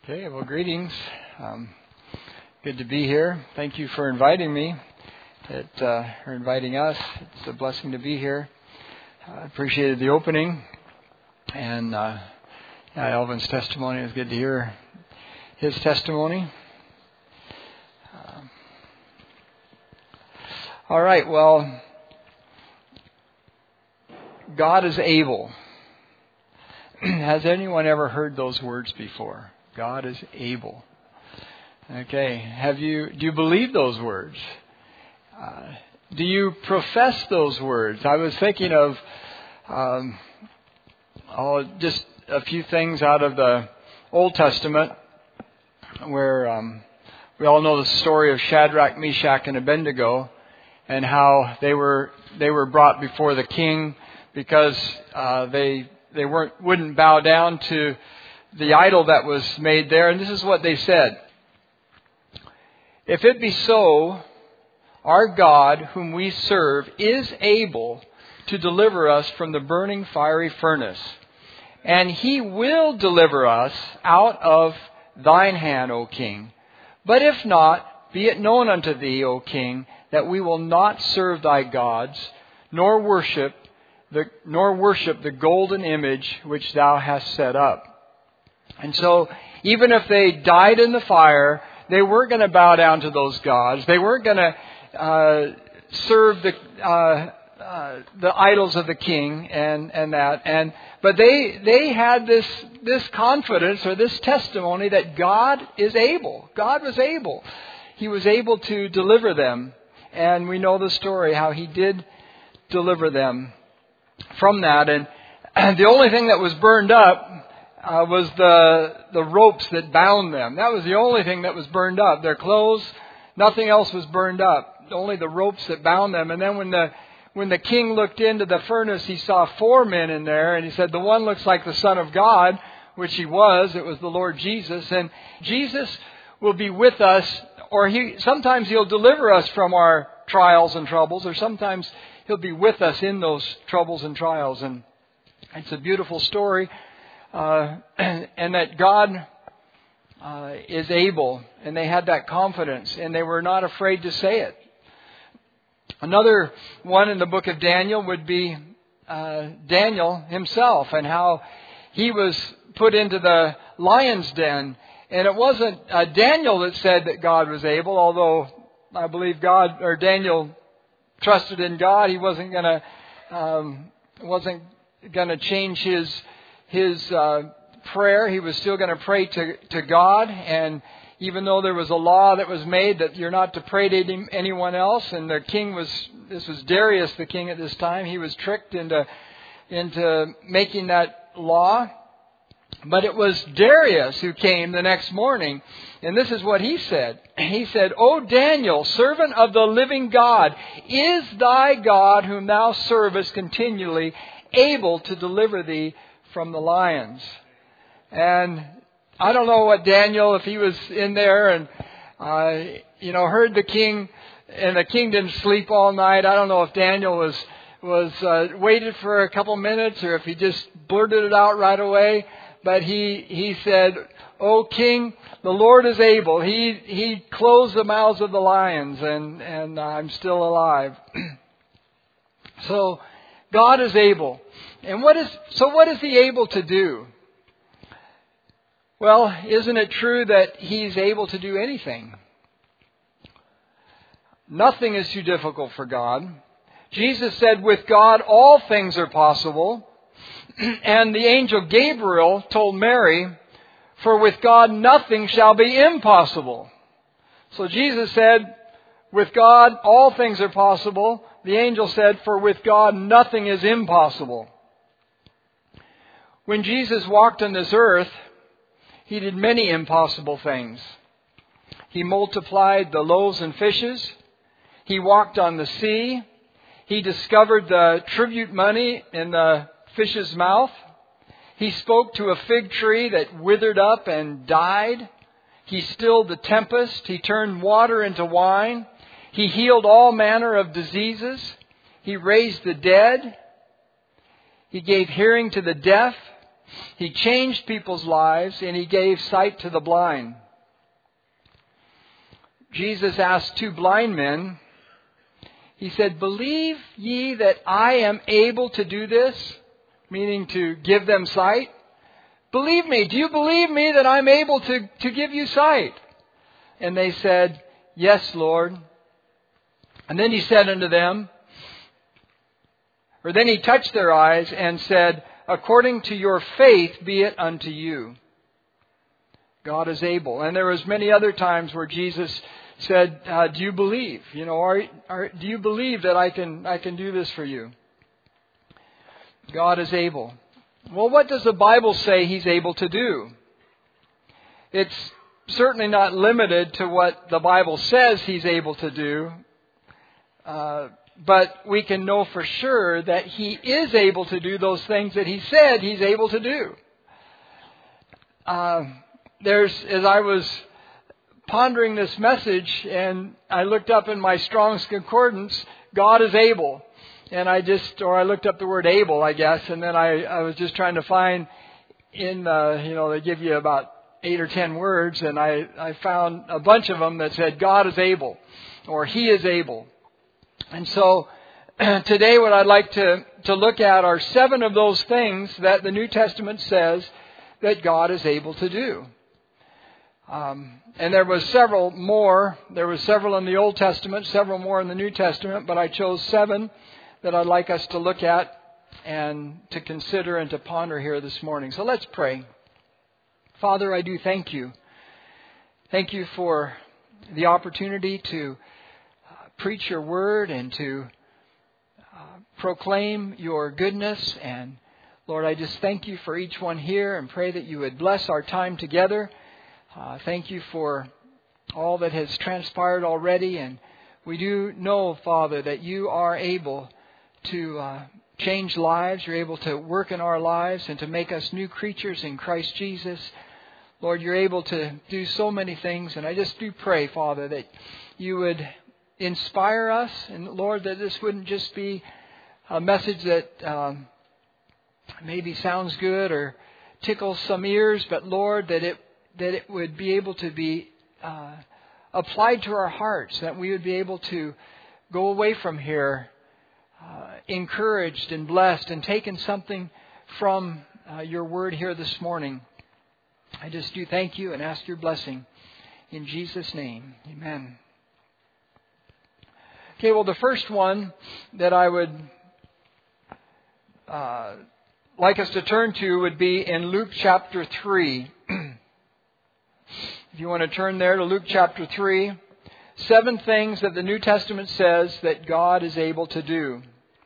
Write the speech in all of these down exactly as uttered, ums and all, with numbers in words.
Okay, well, greetings. Um, good to be here. Thank you for inviting me, it, uh, or inviting us. It's a blessing to be here. I appreciated the opening, and uh, yeah, Elvin's testimony. It was good to hear his testimony. Um, all right, well, God is able. Has anyone ever heard those words before? God is able. Okay. Have you? Do you believe those words? Uh, do you profess those words? I was thinking of um, oh, just a few things out of the Old Testament, where um, we all know the story of Shadrach, Meshach, and Abednego, and how they were they were brought before the king because uh, they they weren't wouldn't bow down to the idol that was made there. And this is what they said. If it be so, our God, whom we serve, is able to deliver us from the burning fiery furnace. And He will deliver us out of thine hand, O King. But if not, be it known unto thee, O King, that we will not serve thy gods, nor worship the, nor worship the golden image which thou hast set up. And so, even if they died in the fire, they weren't going to bow down to those gods. They weren't going to uh, serve the uh, uh, the idols of the king and, and that. And but they they had this this confidence or this testimony that God is able. God was able. He was able to deliver them, and we know the story how He did deliver them from that. And, and the only thing that was burned up Uh, was the the ropes that bound them. That was the only thing that was burned up. Their clothes, nothing else was burned up. Only the ropes that bound them. And then when the when the king looked into the furnace, he saw four men in there, and he said, "The one looks like the Son of God," which he was. It was the Lord Jesus. And Jesus will be with us, or he sometimes He'll deliver us from our trials and troubles, or sometimes He'll be with us in those troubles and trials. And it's a beautiful story. Uh, and that God uh, is able, and they had that confidence, and they were not afraid to say it. Another one in the book of Daniel would be uh, Daniel himself, and how he was put into the lion's den. And it wasn't uh, Daniel that said that God was able, although I believe God or Daniel trusted in God. He wasn't going to um, wasn't going to change his. His uh, prayer. He was still going to pray to, to God. And even though there was a law that was made that you're not to pray to any, anyone else, and the king was, this was Darius the king at this time, he was tricked into, into making that law. But it was Darius who came the next morning, and this is what he said. He said, "O Daniel, servant of the living God, is thy God whom thou servest continually able to deliver thee from the lions?" And I don't know what Daniel, if he was in there and, uh, you know, heard the king, and the king didn't sleep all night. I don't know if Daniel was, was, uh, waited for a couple minutes or if he just blurted it out right away. But he, he said, "O King, the Lord is able. He, he closed the mouths of the lions, and, and I'm still alive." So, God is able. And what is, so what is He able to do? Well, isn't it true that He's able to do anything? Nothing is too difficult for God. Jesus said, "With God all things are possible." And the angel Gabriel told Mary, "For with God nothing shall be impossible." So Jesus said, "With God all things are possible." The angel said, "For with God nothing is impossible." When Jesus walked on this earth, He did many impossible things. He multiplied the loaves and fishes. He walked on the sea. He discovered the tribute money in the fish's mouth. He spoke to a fig tree that withered up and died. He stilled the tempest. He turned water into wine. He healed all manner of diseases. He raised the dead. He gave hearing to the deaf. He changed people's lives, and He gave sight to the blind. Jesus asked two blind men, He said, "Believe ye that I am able to do this?" Meaning to give them sight. "Believe me, do you believe me that I'm able to, to give you sight?" And they said, "Yes, Lord." And then He said unto them, or then He touched their eyes and said, "According to your faith be it unto you." God is able. And there was many other times where Jesus said, uh, "Do you believe? You know, are, are, do you believe that I can I can do this for you?" God is able. Well, what does the Bible say He's able to do? It's certainly not limited to what the Bible says He's able to do. Uh, but we can know for sure that He is able to do those things that He said He's able to do. Uh, there's, as I was pondering this message and I looked up in my Strong's Concordance, God is able. And I just, or I looked up the word able, I guess, and then I, I was just trying to find in, uh, you know, they give you about eight or ten words, and I, I found a bunch of them that said God is able, or He is able. And so today what I'd like to, to look at are seven of those things that the New Testament says that God is able to do. Um, and there was several more. There was several in the Old Testament, several more in the New Testament, but I chose seven that I'd like us to look at and to consider and to ponder here this morning. So let's pray. Father, I do thank You. Thank You for the opportunity to uh, preach Your word and to uh, proclaim Your goodness. And Lord, I just thank You for each one here and pray that You would bless our time together. Uh, thank You for all that has transpired already. And we do know, Father, that You are able to uh, change lives. You're able to work in our lives and to make us new creatures in Christ Jesus. Lord, You're able to do so many things. And I just do pray, Father, that You would inspire us. And Lord, that this wouldn't just be a message that um, maybe sounds good or tickles some ears, but Lord, that it that it would be able to be uh, applied to our hearts, that we would be able to go away from here uh, encouraged and blessed and taken something from uh, Your word here this morning. I just do thank You and ask Your blessing in Jesus' name. Amen. Okay, well, the first one that I would uh, like us to turn to would be in Luke chapter three. If you want to turn there to Luke chapter three, seven things that the New Testament says that God is able to do.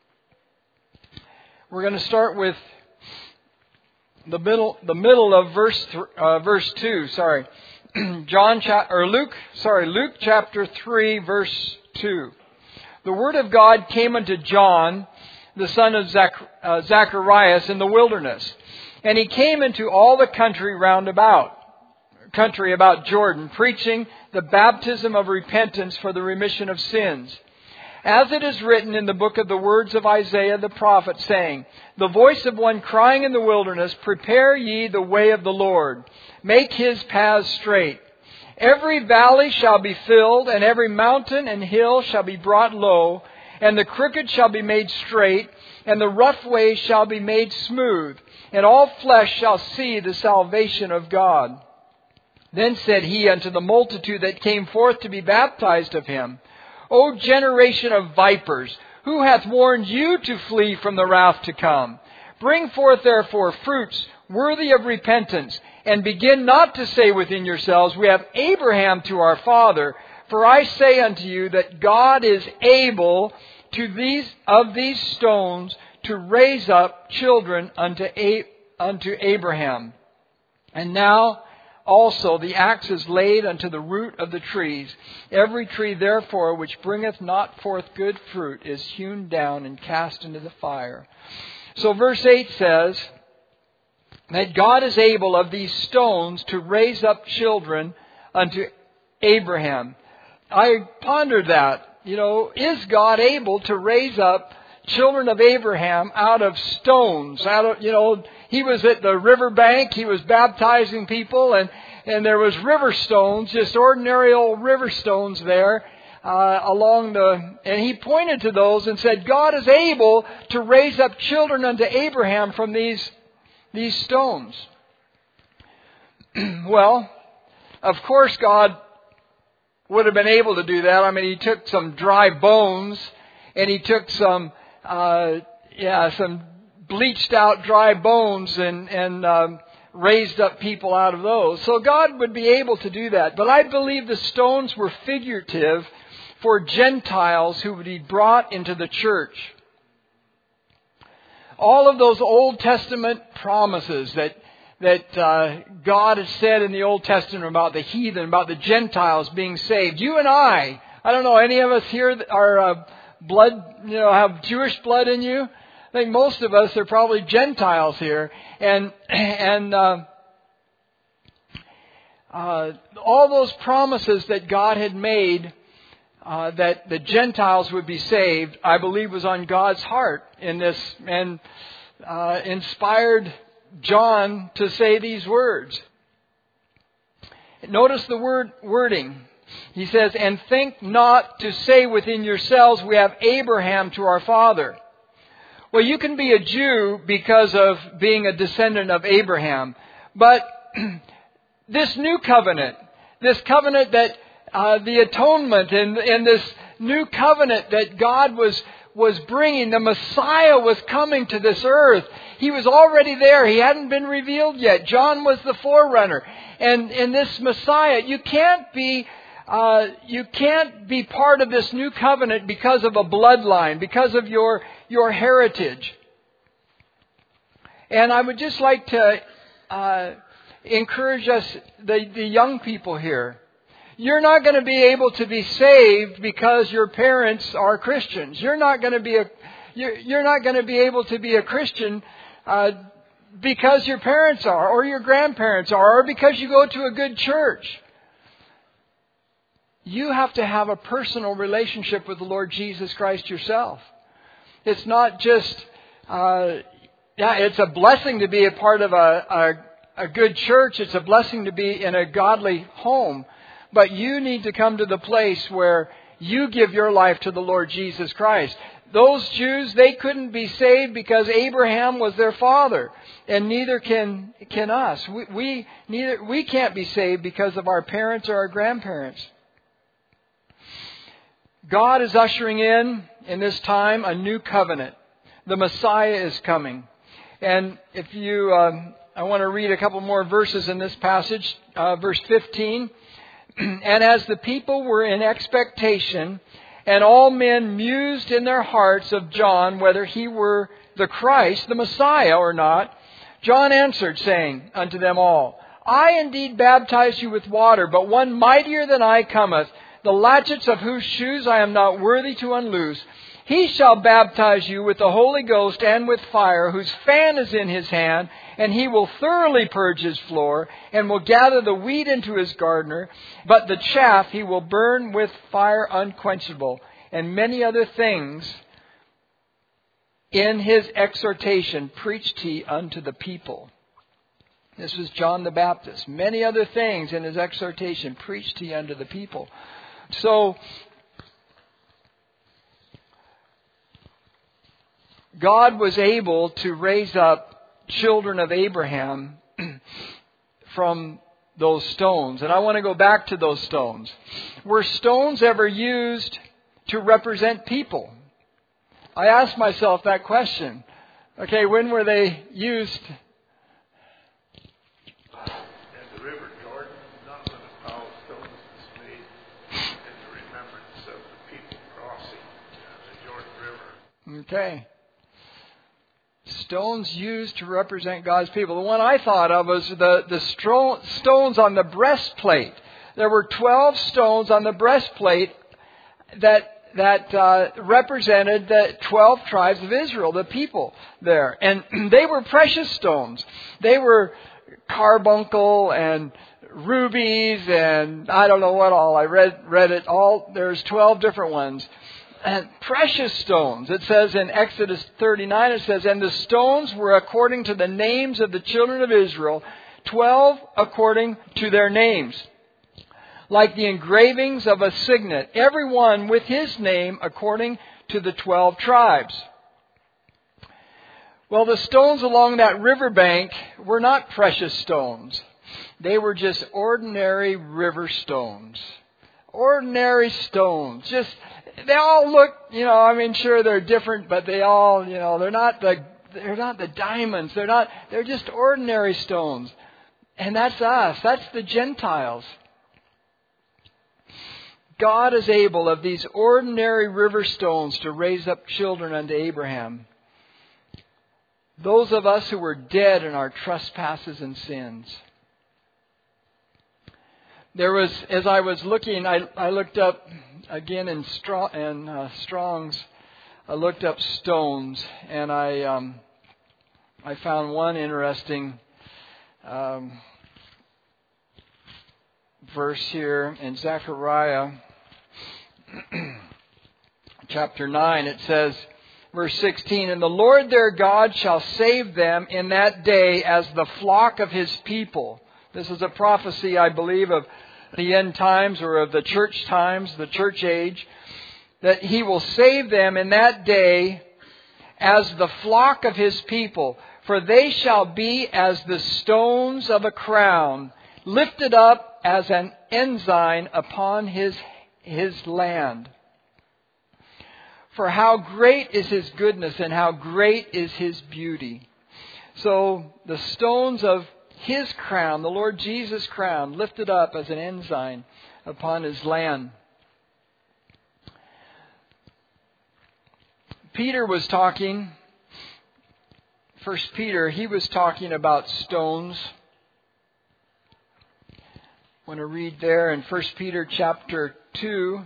We're going to start with the middle, the middle of verse th- uh, verse two. Sorry, John cha- or Luke. Sorry, Luke chapter three, verse two. The word of God came unto John, the son of Zach- uh, Zacharias, in the wilderness, and he came into all the country round about. country about Jordan, preaching the baptism of repentance for the remission of sins. As it is written in the book of the words of Isaiah the prophet, saying, "The voice of one crying in the wilderness, prepare ye the way of the Lord, make His paths straight. Every valley shall be filled, and every mountain and hill shall be brought low, and the crooked shall be made straight, and the rough ways shall be made smooth, and all flesh shall see the salvation of God." Then said He unto the multitude that came forth to be baptized of Him, "O generation of vipers, who hath warned you to flee from the wrath to come? Bring forth therefore fruits worthy of repentance, and begin not to say within yourselves, We have Abraham to our father. For I say unto you that God is able to these of these stones to raise up children unto A- unto Abraham. And now also the axe is laid unto the root of the trees. Every tree therefore which bringeth not forth good fruit is hewn down and cast into the fire." So verse eight says that God is able of these stones to raise up children unto Abraham. I pondered that. You know, is God able to raise up children of Abraham out of stones. Out of, you know, he was at the riverbank. He was baptizing people, and, and there was river stones, just ordinary old river stones there uh, along the. And he pointed to those and said, God is able to raise up children unto Abraham from these these stones. Well, of course, God would have been able to do that. I mean, he took some dry bones, and he took some, uh, yeah, some bleached out dry bones, and and um, raised up people out of those. So God would be able to do that. But I believe the stones were figurative for Gentiles who would be brought into the church. All of those Old Testament promises that that uh, God has said in the Old Testament about the heathen, about the Gentiles being saved. You and I, I don't know, any of us here that are uh, blood, you know, have Jewish blood in you? I think most of us are probably Gentiles here. And, and uh, uh, all those promises that God had made uh, that the Gentiles would be saved, I believe was on God's heart in this, and uh, inspired John to say these words. Notice the word wording. He says, and think not to say within yourselves, we have Abraham to our father. Well, you can be a Jew because of being a descendant of Abraham. But this new covenant, this covenant that uh, the atonement and, and this new covenant that God was was bringing, the Messiah was coming to this earth. He was already there. He hadn't been revealed yet. John was the forerunner. And in this Messiah, you can't be uh, you can't be part of this new covenant because of a bloodline, because of your your heritage. And I would just like to uh, encourage us, the, the young people here. You're not going to be able to be saved because your parents are Christians. You're not going to be a you're, you're not going to be able to be a Christian uh, because your parents are, or your grandparents are, or because you go to a good church. You have to have a personal relationship with the Lord Jesus Christ yourself. It's not just uh, yeah, it's a blessing to be a part of a, a a good church. It's a blessing to be in a godly home. But you need to come to the place where you give your life to the Lord Jesus Christ. Those Jews, they couldn't be saved because Abraham was their father. And neither can can us. We, we, neither, we can't be saved because of our parents or our grandparents. God is ushering in, in this time, a new covenant. The Messiah is coming. And if you, um, I want to read a couple more verses in this passage. Uh, verse fifteen. And as the people were in expectation, and all men mused in their hearts of John, whether he were the Christ, the Messiah, or not, John answered, saying unto them all, I indeed baptize you with water, but one mightier than I cometh, the latchets of whose shoes I am not worthy to unloose. He shall baptize you with the Holy Ghost and with fire, whose fan is in his hand, and he will thoroughly purge his floor, and will gather the wheat into his garner, but the chaff he will burn with fire unquenchable. And many other things in his exhortation preached he unto the people. This was John the Baptist. Many other things in his exhortation preached he unto the people. So, God was able to raise up children of Abraham from those stones. And I want to go back to those stones. Were stones ever used to represent people? I asked myself that question. Okay, when were they used? In the River Jordan, not when a pile of stones was made in the remembrance of the people crossing uh, the Jordan River. Okay. Stones used to represent God's people. The one I thought of was the, the stro- stones on the breastplate. There were twelve stones on the breastplate that that uh, represented the twelve tribes of Israel, the people there. And they were precious stones. They were carbuncle and rubies and I don't know what all. I read read it all. There's twelve different ones. and precious stones. It says in Exodus thirty-nine, it says, and the stones were according to the names of the children of Israel, twelve according to their names, like the engravings of a signet, every one with his name according to the twelve tribes. Well, the stones along that riverbank were not precious stones. They were just ordinary river stones. Ordinary stones. Just, they all look, you know, I mean, sure they're different, but they all, you know, they're not the, they're not the diamonds. They're not, they're just ordinary stones. And that's us. That's the Gentiles. God is able of these ordinary river stones to raise up children unto Abraham. Those of us who were dead in our trespasses and sins. There was, as I was looking, I, I looked up again in, Strong, in uh, Strong's. I looked up stones, and I um, I found one interesting um, verse here in Zechariah chapter nine. It says, verse sixteen, and the Lord their God shall save them in that day as the flock of his people. This is a prophecy, I believe, of the end times or of the church times, the church age, that he will save them in that day as the flock of his people. For they shall be as the stones of a crown, lifted up as an ensign upon his, his land. For how great is his goodness and how great is his beauty. So the stones of his crown, the Lord Jesus' crown, lifted up as an ensign upon his land. Peter was talking, First Peter, he was talking about stones. I want to read there in First Peter chapter two,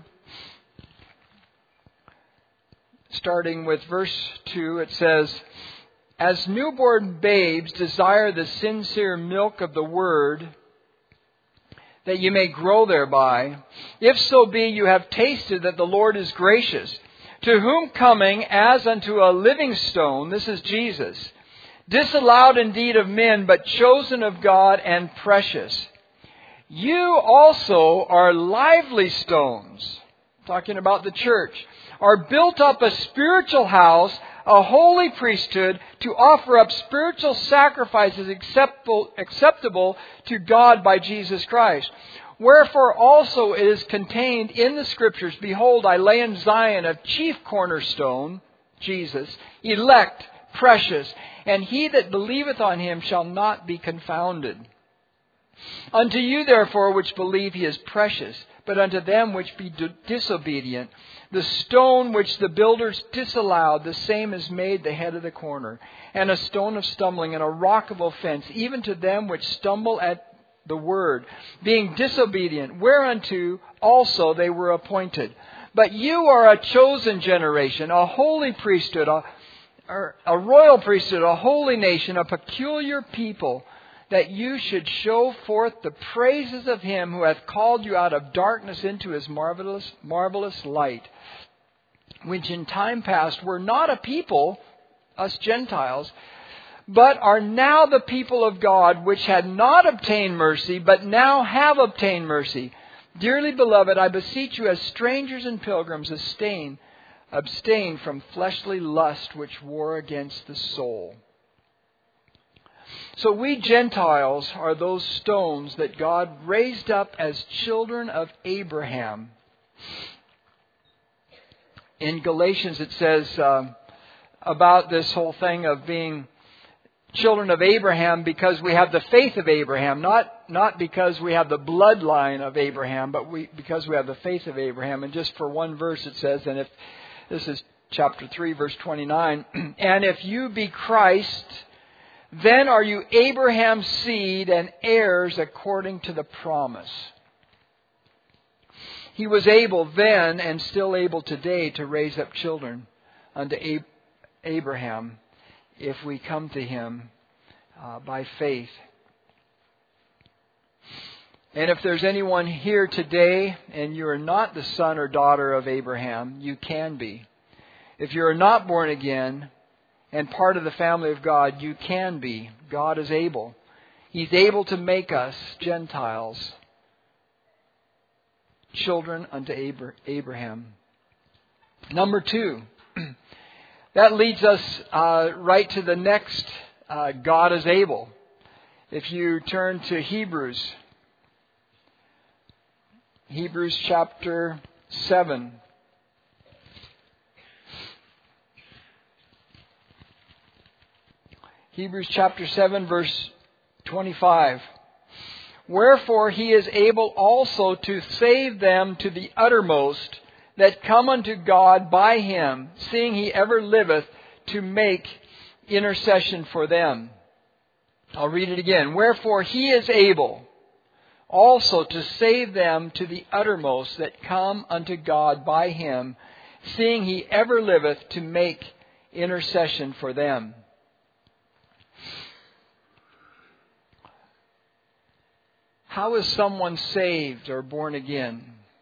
starting with verse two, it says, as newborn babes desire the sincere milk of the word, that you may grow thereby, if so be you have tasted that the Lord is gracious, to whom coming as unto a living stone, this is Jesus, disallowed indeed of men, but chosen of God and precious. You also are lively stones, talking about the church, are built up a spiritual house, a holy priesthood, to offer up spiritual sacrifices acceptable, acceptable to God by Jesus Christ. Wherefore also it is contained in the Scriptures, behold, I lay in Zion a chief cornerstone, Jesus, elect, precious, and he that believeth on him shall not be confounded. Unto you therefore which believe he is precious, but unto them which be disobedient, the stone which the builders disallowed, the same is made the head of the corner, and a stone of stumbling, and a rock of offense, even to them which stumble at the word, being disobedient, whereunto also they were appointed. But you are a chosen generation, a holy priesthood, a, a royal priesthood, a holy nation, a peculiar people, that you should show forth the praises of him who hath called you out of darkness into his marvelous, marvelous light, which in time past were not a people, us Gentiles, but are now the people of God, which had not obtained mercy, but now have obtained mercy. Dearly beloved, I beseech you as strangers and pilgrims, abstain, abstain from fleshly lust which war against the soul. So we Gentiles are those stones that God raised up as children of Abraham. In Galatians it says uh, about this whole thing of being children of Abraham because we have the faith of Abraham, not not because we have the bloodline of Abraham, but we because we have the faith of Abraham. And just for one verse it says, and if this is chapter three, verse twenty-nine, and if you be Christ, then are you Abraham's seed and heirs according to the promise. He was able then and still able today to raise up children unto Abraham if we come to him uh, by faith. And if there's anyone here today and you are not the son or daughter of Abraham, you can be. If you are not born again and part of the family of God, you can be. God is able. He's able to make us Gentiles, children unto Abraham. Number two, that leads us uh, right to the next, uh, God is able. If you turn to Hebrews, Hebrews chapter seven. Hebrews chapter seven, verse twenty-five. Wherefore he is able also to save them to the uttermost that come unto God by him, seeing he ever liveth to make intercession for them. I'll read it again. Wherefore he is able also to save them to the uttermost that come unto God by him, seeing he ever liveth to make intercession for them. How is someone saved or born again?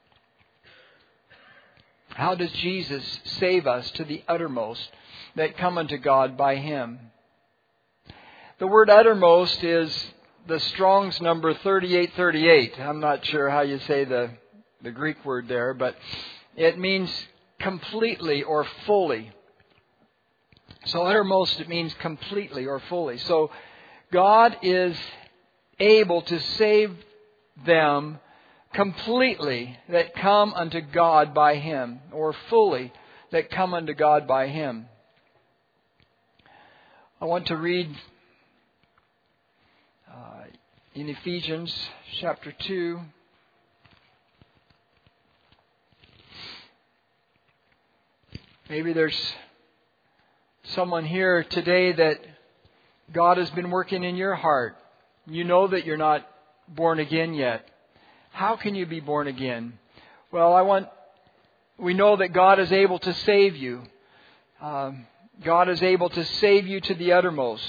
How does Jesus save us to the uttermost that come unto God by him? The word uttermost is the Strong's number thirty-eight thirty-eight. I'm not sure how you say the, the Greek word there, but it means completely or fully. So uttermost, it means completely or fully. So God is able to save them completely that come unto God by him, or fully that come unto God by him. I want to read uh, in Ephesians chapter two. Maybe there's someone here today that God has been working in your heart. You know that you're not born again yet. How can you be born again? Well, I want. We know that God is able to save you. Um, God is able to save you to the uttermost.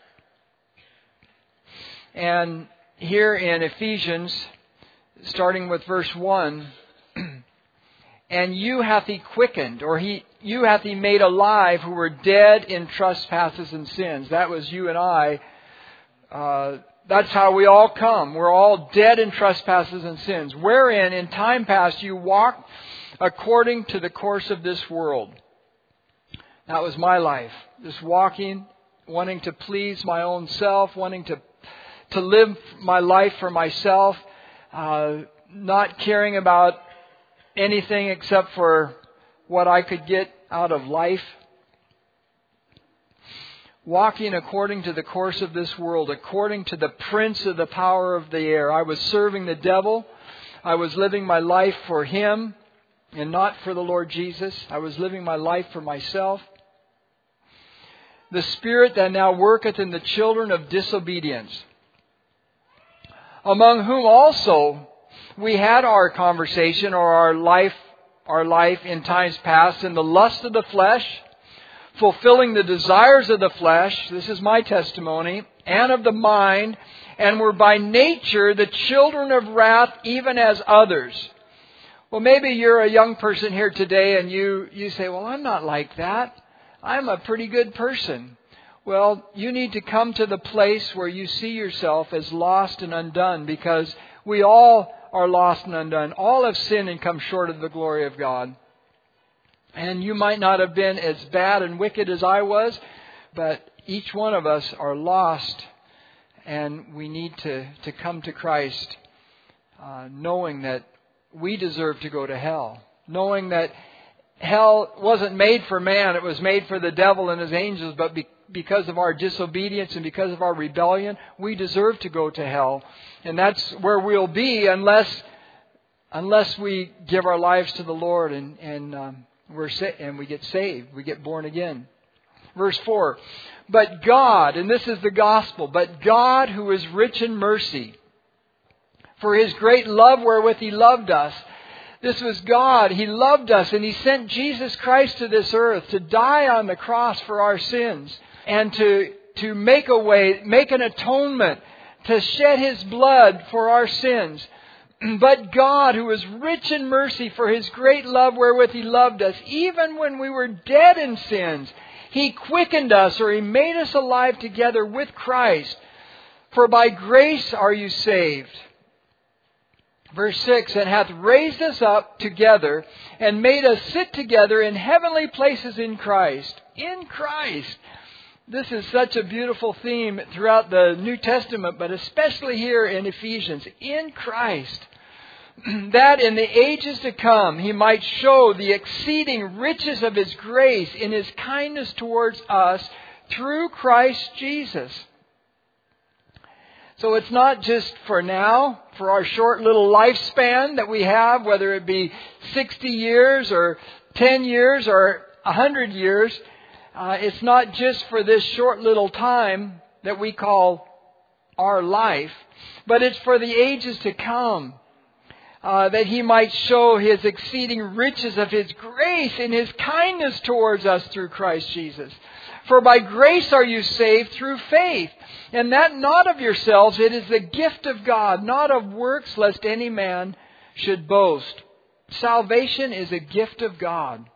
And here in Ephesians, starting with verse one, and you hath he quickened, or he you hath he made alive who were dead in trespasses and sins. That was you and I. Uh, That's how we all come. We're all dead in trespasses and sins, wherein in time past you walked according to the course of this world. That was my life. Just walking, wanting to please my own self, wanting to to live my life for myself, uh, not caring about anything except for what I could get out of life. Walking according to the course of this world, according to the prince of the power of the air. I was serving the devil. I was living my life for him and not for the Lord Jesus. I was living my life for myself. The spirit that now worketh in the children of disobedience, among whom also we had our conversation or our life, our life in times past in the lust of the flesh, fulfilling the desires of the flesh, this is my testimony, and of the mind, and were by nature the children of wrath, even as others. Well, maybe you're a young person here today and you, you say, well, I'm not like that. I'm a pretty good person. Well, you need to come to the place where you see yourself as lost and undone, because we all are lost and undone. All have sinned and come short of the glory of God. And you might not have been as bad and wicked as I was, but each one of us are lost, and we need to, to come to Christ uh, knowing that we deserve to go to hell. Knowing that hell wasn't made for man, it was made for the devil and his angels, but be, because of our disobedience and because of our rebellion, we deserve to go to hell. And that's where we'll be unless unless we give our lives to the Lord and, and um, We're sa- and we get saved. We get born again. Verse four. But God, and this is the gospel, but God who is rich in mercy, for his great love wherewith he loved us. This was God. He loved us and he sent Jesus Christ to this earth to die on the cross for our sins and to, to make a way, make an atonement to shed His blood for our sins. But God, who is rich in mercy for His great love wherewith He loved us, even when we were dead in sins, He quickened us, or He made us alive together with Christ. For by grace are you saved. Verse six, and hath raised us up together and made us sit together in heavenly places in Christ. In Christ. This is such a beautiful theme throughout the New Testament, but especially here in Ephesians. In Christ. That in the ages to come He might show the exceeding riches of His grace in His kindness towards us through Christ Jesus. So it's not just for now, for our short little lifespan that we have, whether it be sixty years or ten years or one hundred years. Uh, it's not just for this short little time that we call our life, but it's for the ages to come. Uh, that He might show His exceeding riches of His grace in His kindness towards us through Christ Jesus. For by grace are you saved through faith, and that not of yourselves, it is the gift of God, not of works, lest any man should boast. Salvation is a gift of God.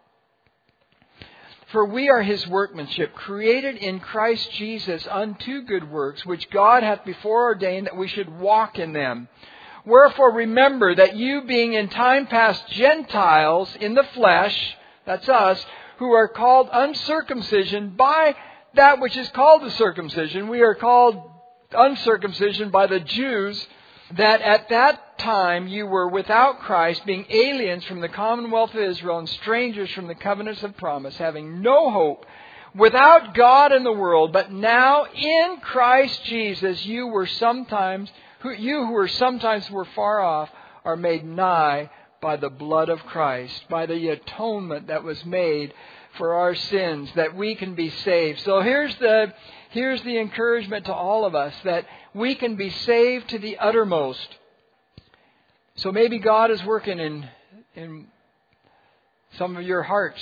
For we are His workmanship, created in Christ Jesus unto good works, which God hath before ordained that we should walk in them. Wherefore remember that you, being in time past Gentiles in the flesh, that's us, who are called uncircumcision by that which is called the circumcision. We are called uncircumcision by the Jews, that at that time you were without Christ, being aliens from the commonwealth of Israel and strangers from the covenants of promise, having no hope, without God in the world. But now in Christ Jesus you were sometimes, who, you who were sometimes were far off, are made nigh by the blood of Christ, by the atonement that was made for our sins, that we can be saved. So here's the here's the encouragement to all of us, that we can be saved to the uttermost. So maybe God is working in in some of your hearts.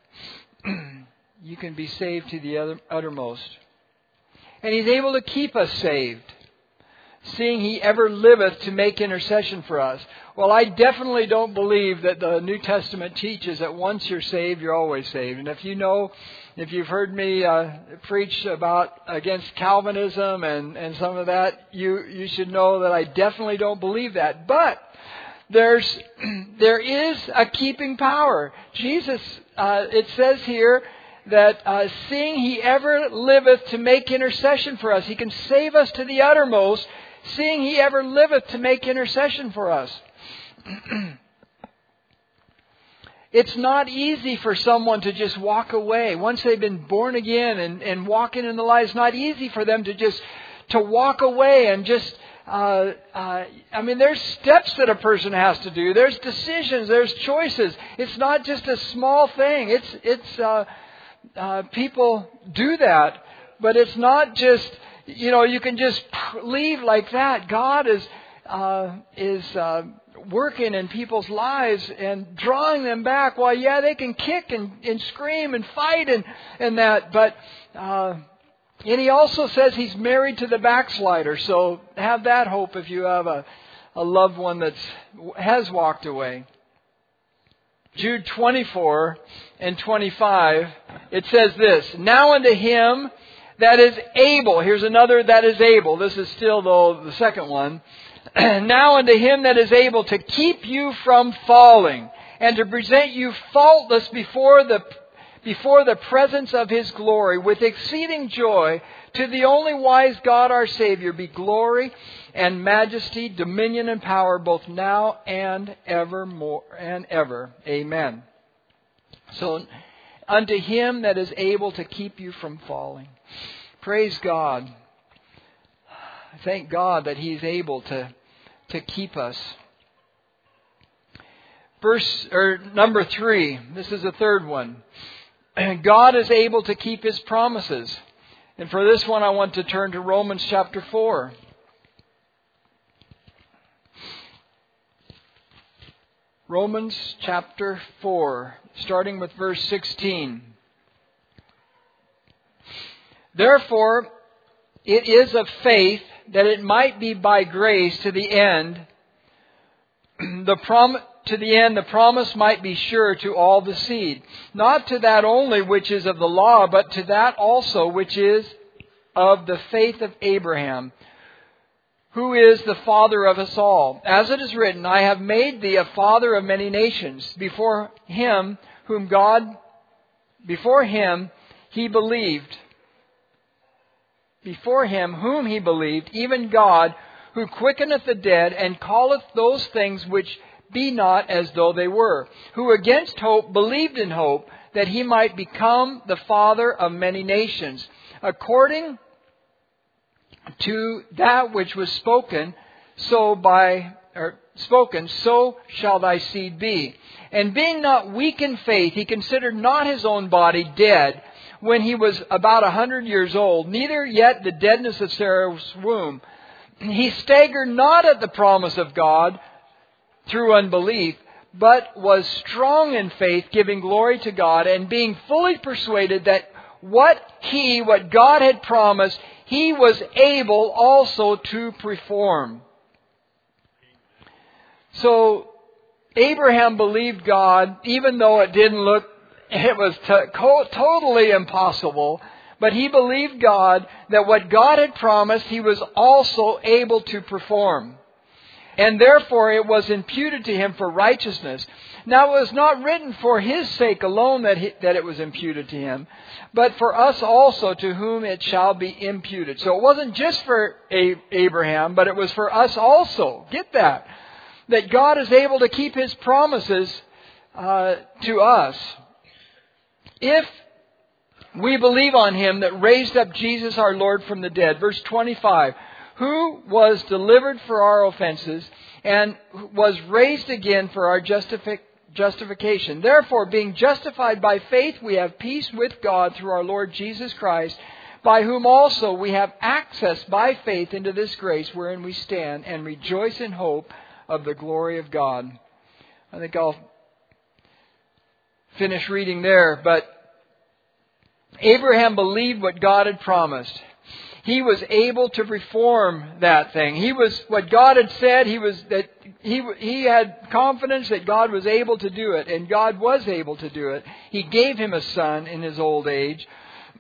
You can be saved to the other, uttermost. And He's able to keep us saved, seeing He ever liveth to make intercession for us. Well, I definitely don't believe that the New Testament teaches that once you're saved, you're always saved. And if you know, if you've heard me uh, preach about against Calvinism and, and some of that, you you should know that I definitely don't believe that. But there's there is a keeping power. Jesus, uh, it says here that uh, seeing He ever liveth to make intercession for us, He can save us to the uttermost, seeing He ever liveth to make intercession for us. It's not easy for someone to just walk away. Once they've been born again and, and walking in the light, it's not easy for them to just to walk away and just, uh, uh, I mean, there's steps that a person has to do. There's decisions. There's choices. It's not just a small thing. It's, it's, uh, uh, people do that, but it's not just, you know, you can just leave like that. God is, uh, is, uh, working in people's lives and drawing them back. Well, yeah, they can kick and, and scream and fight and, and that, but, uh, and He also says He's married to the backslider. So have that hope if you have a, a loved one that's has walked away. Jude twenty-four and twenty-five, it says this, now unto Him that is able, here's another that is able, this is still though the second one, now unto Him that is able to keep you from falling and to present you faultless before the before the presence of His glory with exceeding joy, to the only wise God our Savior be glory and majesty, dominion and power both now and evermore and ever. Amen. So unto Him that is able to keep you from falling. Praise God. Thank God that He's able to, to keep us. Verse or number three. This is the third one. God is able to keep His promises. And for this one I want to turn to Romans chapter four. Romans chapter four, starting with verse sixteen. Therefore, it is of faith that it might be by grace to the end, the prom- to the end the promise might be sure to all the seed, not to that only which is of the law, but to that also which is of the faith of Abraham, who is the father of us all. As it is written, I have made thee a father of many nations, before him whom God, before him he believed, before him whom he believed, even God, who quickeneth the dead, and calleth those things which be not as though they were, who against hope believed in hope, that he might become the father of many nations, according to that which was spoken, so by or spoken, so shall thy seed be. And being not weak in faith, he considered not his own body dead when he was about a hundred years old, neither yet the deadness of Sarah's womb. He staggered not at the promise of God through unbelief, but was strong in faith, giving glory to God, and being fully persuaded that what he, what God had promised, he was able also to perform. So Abraham believed God, even though it didn't look, it was to- totally impossible. But he believed God that what God had promised, he was also able to perform. And therefore it was imputed to him for righteousness. Now it was not written for his sake alone that he, that it was imputed to him, but for us also, to whom it shall be imputed. So it wasn't just for A- Abraham, but it was for us also. Get that. That God is able to keep his promises uh, to us. If we believe on him that raised up Jesus our Lord from the dead. Verse twenty-five. Who was delivered for our offenses and was raised again for our justific- justification. Therefore, being justified by faith, we have peace with God through our Lord Jesus Christ, by whom also we have access by faith into this grace wherein we stand and rejoice in hope of the glory of God. I think I'll finish reading there, but Abraham believed what God had promised. He was able to perform that thing. He was what God had said. He was that he he had confidence that God was able to do it, and God was able to do it. He gave him a son in his old age,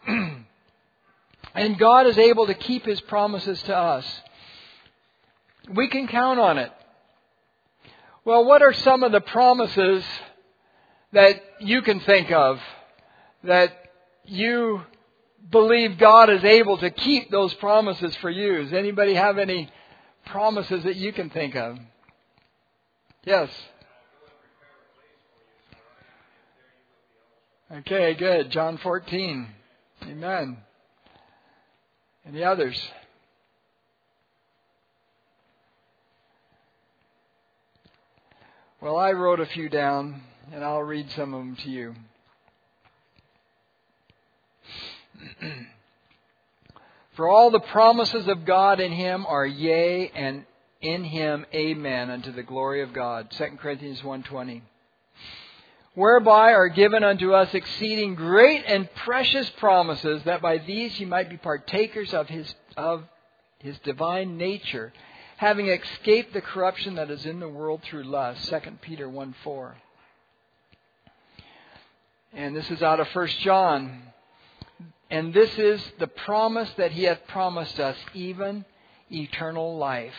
and God is able to keep his promises to us. We can count on it. Well, what are some of the promises that you can think of that you believe God is able to keep those promises for you? Does anybody have any promises that you can think of? Yes. Okay, good. John fourteen. Amen. Any others? Well, I wrote a few down, and I'll read some of them to you. For all the promises of God in him are yea, and in him amen, unto the glory of God. Second Corinthians one twenty. Whereby are given unto us exceeding great and precious promises, that by these ye might be partakers of his of his divine nature, having escaped the corruption that is in the world through lust. Second Peter one four. And this is out of First John. And this is the promise that he hath promised us, even eternal life.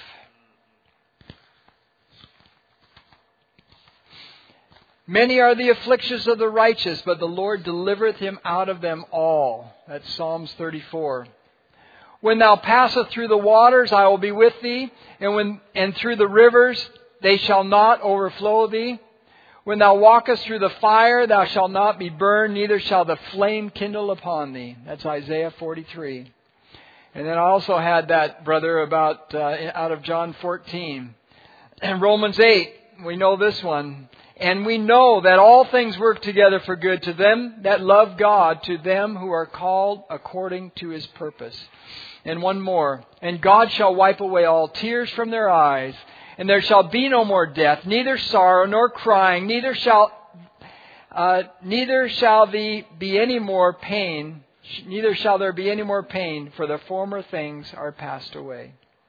Many are the afflictions of the righteous, but the Lord delivereth him out of them all. That's Psalms thirty-four. When thou passest through the waters, I will be with thee, and when and through the rivers, they shall not overflow thee. When thou walkest through the fire, thou shalt not be burned, neither shall the flame kindle upon thee. That's Isaiah forty-three. And then I also had that, brother, about uh, out of John fourteen. And Romans eight, we know this one. And we know that all things work together for good to them that love God, to them who are called according to his purpose. And one more. And God shall wipe away all tears from their eyes, and there shall be no more death, neither sorrow nor crying, neither shall uh, neither shall the be any more pain, neither shall there be any more pain, for the former things are passed away.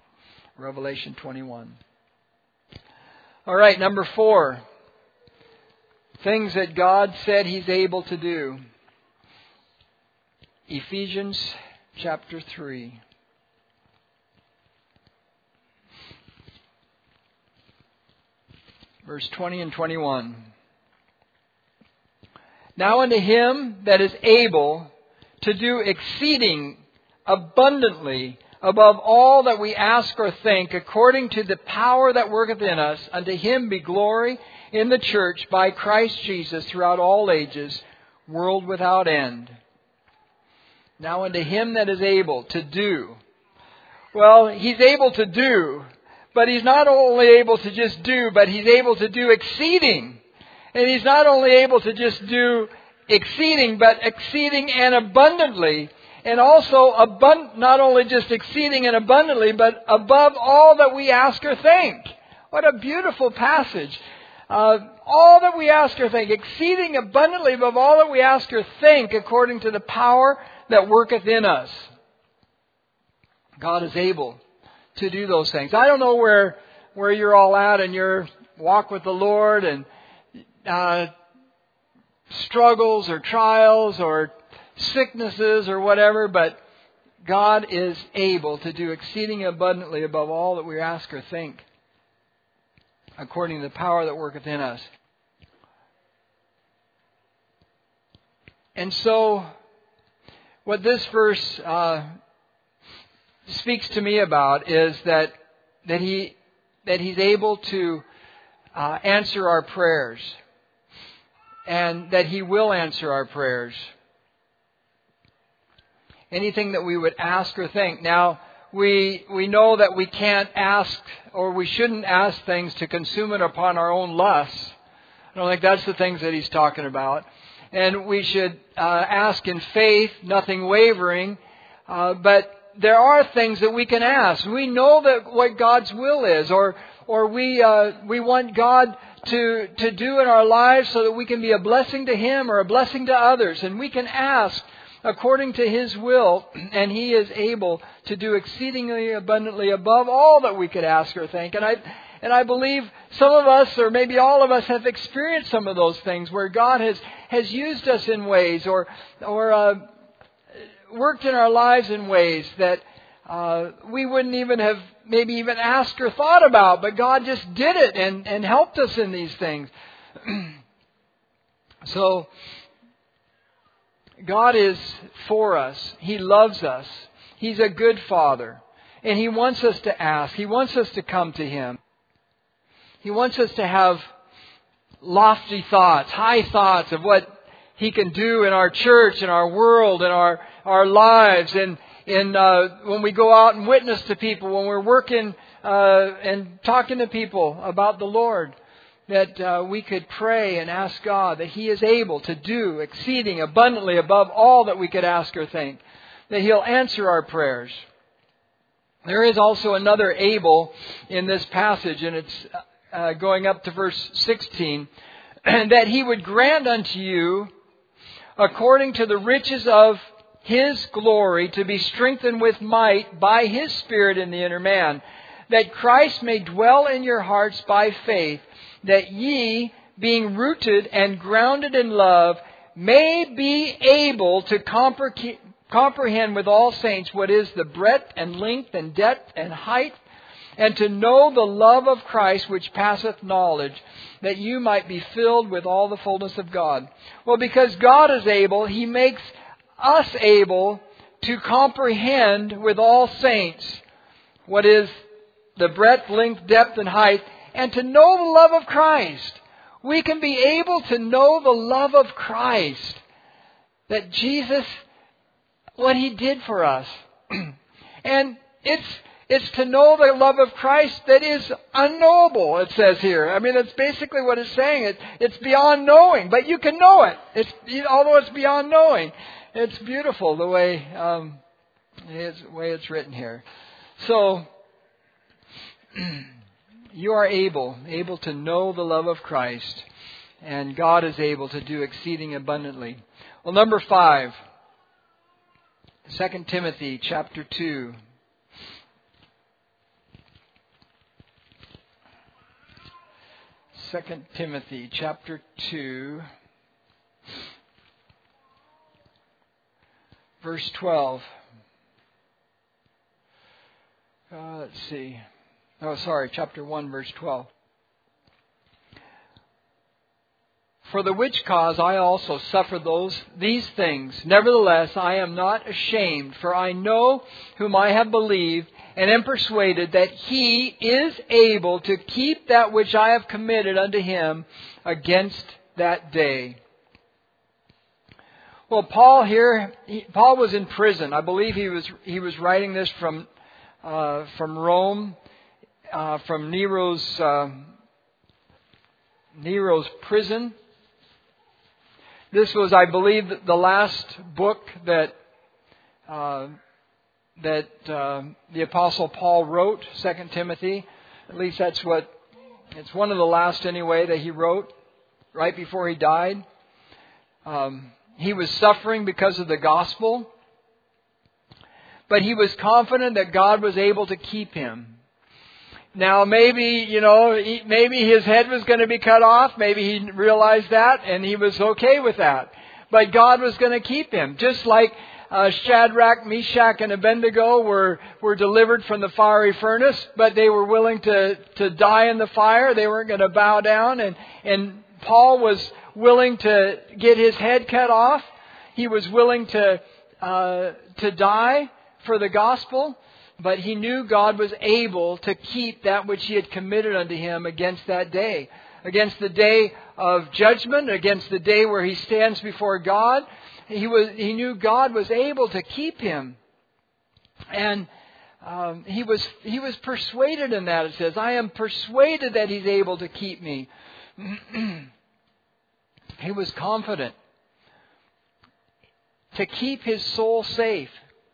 Revelation twenty-one. All right, number four. Things that God said He's able to do. Ephesians chapter three. Verse twenty and twenty-one. Now unto Him that is able to do exceeding abundantly above all that we ask or think, according to the power that worketh in us, unto Him be glory in the church by Christ Jesus throughout all ages, world without end. Now unto Him that is able to do. Well, He's able to do, but He's not only able to just do, but He's able to do exceeding. And He's not only able to just do exceeding, but exceeding and abundantly. And also, abund- not only just exceeding and abundantly, but above all that we ask or think. What a beautiful passage. Uh, all that we ask or think, exceeding abundantly above all that we ask or think, according to the power that worketh in us. God is able to do those things. I don't know where where you're all at in your walk with the Lord, and uh, struggles or trials or sicknesses or whatever, but God is able to do exceeding abundantly above all that we ask or think, according to the power that worketh in us. And so, what this verse uh, speaks to me about is that that he that He's able to uh, answer our prayers, and that He will answer our prayers. Anything that we would ask or think. Now, we we know that we can't ask, or we shouldn't ask things to consume it upon our own lusts. I don't think that's the things that He's talking about. And we should uh, ask in faith, nothing wavering. Uh, but there are things that we can ask. We know that what God's will is, or or we uh, we want God to to do in our lives so that we can be a blessing to Him or a blessing to others, and we can ask according to His will, and He is able to do exceedingly abundantly above all that we could ask or think. And I and I believe some of us, or maybe all of us, have experienced some of those things where God has has used us in ways, or or uh, worked in our lives in ways that uh, we wouldn't even have maybe even asked or thought about, but God just did it and, and helped us in these things. So, God is for us. He loves us. He's a good Father. And He wants us to ask. He wants us to come to Him. He wants us to have lofty thoughts, high thoughts of what He can do in our church, in our world, in our, our lives, and in uh, when we go out and witness to people, when we're working uh, and talking to people about the Lord, that uh, we could pray and ask God that He is able to do exceeding abundantly above all that we could ask or think, that He'll answer our prayers. There is also another able in this passage, and it's uh, going up to verse sixteen, that He would grant unto you, according to the riches of His glory, to be strengthened with might by His Spirit in the inner man, that Christ may dwell in your hearts by faith, that ye, being rooted and grounded in love, may be able to compre- comprehend with all saints what is the breadth and length and depth and height, and to know the love of Christ which passeth knowledge, that you might be filled with all the fullness of God. Well, because God is able, He makes us able to comprehend with all saints what is the breadth, length, depth, and height, and to know the love of Christ. We can be able to know the love of Christ, that Jesus, what He did for us. And it's It's to know the love of Christ that is unknowable, it says here. I mean, that's basically what it's saying. It, it's beyond knowing, but you can know it. It's, although it's beyond knowing. It's beautiful the way, um, it's, the way it's written here. So, you are able, able to know the love of Christ, and God is able to do exceeding abundantly. Well, number five, Second Timothy chapter two. Second Timothy chapter two, verse twelve. Uh, let's see. Oh, sorry, chapter one, verse twelve. For the which cause I also suffer those these things. Nevertheless, I am not ashamed, for I know whom I have believed, and am persuaded that He is able to keep that which I have committed unto Him against that day. Well, Paul here, he, Paul was in prison. I believe he was he was writing this from uh, from Rome, uh, from Nero's uh, Nero's prison. This was, I believe, the last book that uh, that uh, the Apostle Paul wrote, Second Timothy. At least that's what, it's one of the last anyway that he wrote right before he died. Um, he was suffering because of the gospel, but he was confident that God was able to keep him. Now, maybe, you know, he, maybe his head was going to be cut off. Maybe he realized that and he was okay with that. But God was going to keep him. Just like uh, Shadrach, Meshach, and Abednego were, were delivered from the fiery furnace, but they were willing to, to die in the fire. They weren't going to bow down. And, and Paul was willing to get his head cut off. He was willing to, uh, to die for the gospel. But he knew God was able to keep that which He had committed unto him against that day. Against the day of judgment, against the day where he stands before God. He was, he knew God was able to keep him. And um, he was he was persuaded in that. It says, I am persuaded that He's able to keep me. He was confident to keep his soul safe,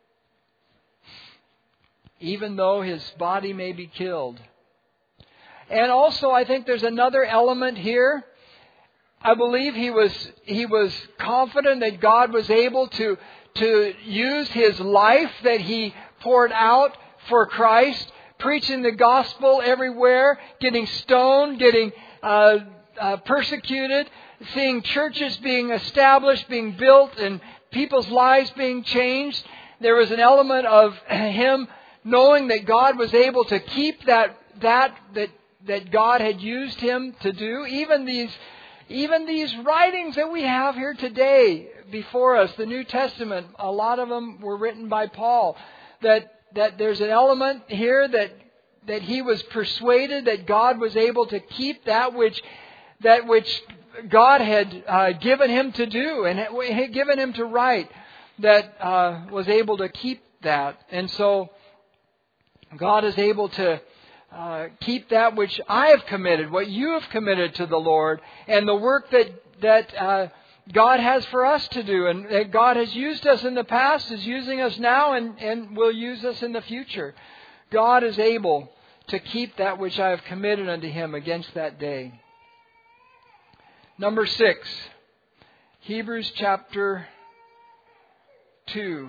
even though his body may be killed. And also, I think there's another element here. I believe he was he was confident that God was able to to use his life that he poured out for Christ, preaching the gospel everywhere, getting stoned, getting uh, uh, persecuted, seeing churches being established, being built, and people's lives being changed. There was an element of him knowing that God was able to keep that that that that God had used him to do. Even these even these writings that we have here today before us, the New Testament, a lot of them were written by Paul. That that there's an element here that that he was persuaded that God was able to keep that which that which God had uh, given him to do and had given him to write. That uh, was able to keep that, and so God is able to uh, keep that which I have committed, what you have committed to the Lord, and the work that that uh, God has for us to do, and that God has used us in the past, is using us now, and, and will use us in the future. God is able to keep that which I have committed unto Him against that day. Number six, Hebrews chapter two.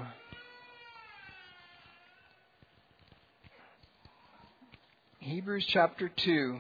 Hebrews chapter two,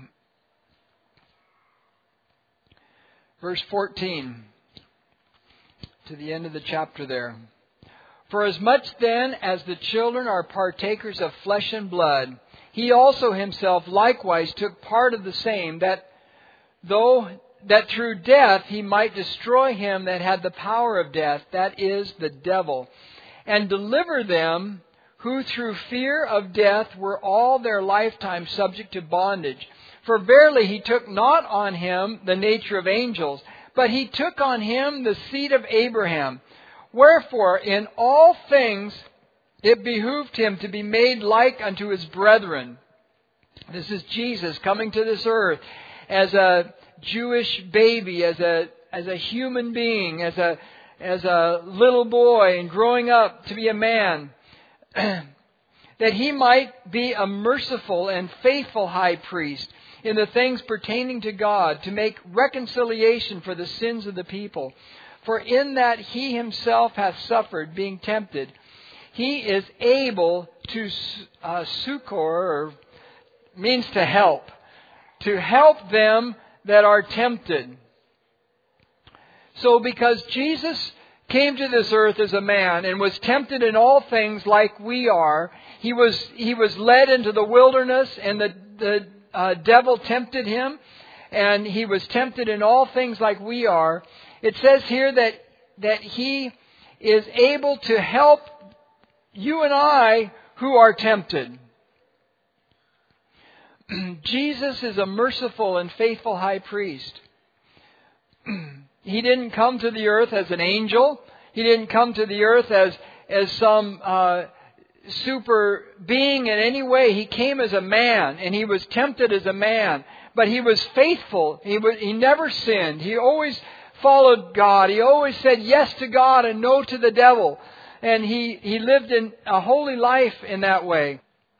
verse fourteen, to the end of the chapter there. For as much then as the children are partakers of flesh and blood, He also Himself likewise took part of the same, that though that through death He might destroy him that had the power of death, that is, the devil, and deliver them who through fear of death were all their lifetime subject to bondage. For verily He took not on Him the nature of angels, but He took on Him the seed of Abraham. Wherefore in all things it behooved Him to be made like unto His brethren. This is Jesus coming to this earth as a Jewish baby, as a as a human being, as a as a little boy, and growing up to be a man. That He might be a merciful and faithful high priest in the things pertaining to God, to make reconciliation for the sins of the people. For in that He Himself hath suffered, being tempted, He is able to uh, succor, or means to help, to help them that are tempted. So because Jesus came to this earth as a man and was tempted in all things like we are, He was he was led into the wilderness, and the, the uh, devil tempted Him, and He was tempted in all things like we are. It says here that, that He is able to help you and I who are tempted. Jesus is a merciful and faithful high priest. He didn't come to the earth as an angel. He didn't come to the earth as, as some uh, super being in any way. He came as a man, and He was tempted as a man. But He was faithful. He was, He never sinned. He always followed God. He always said yes to God and no to the devil. And He, he lived in a holy life in that way.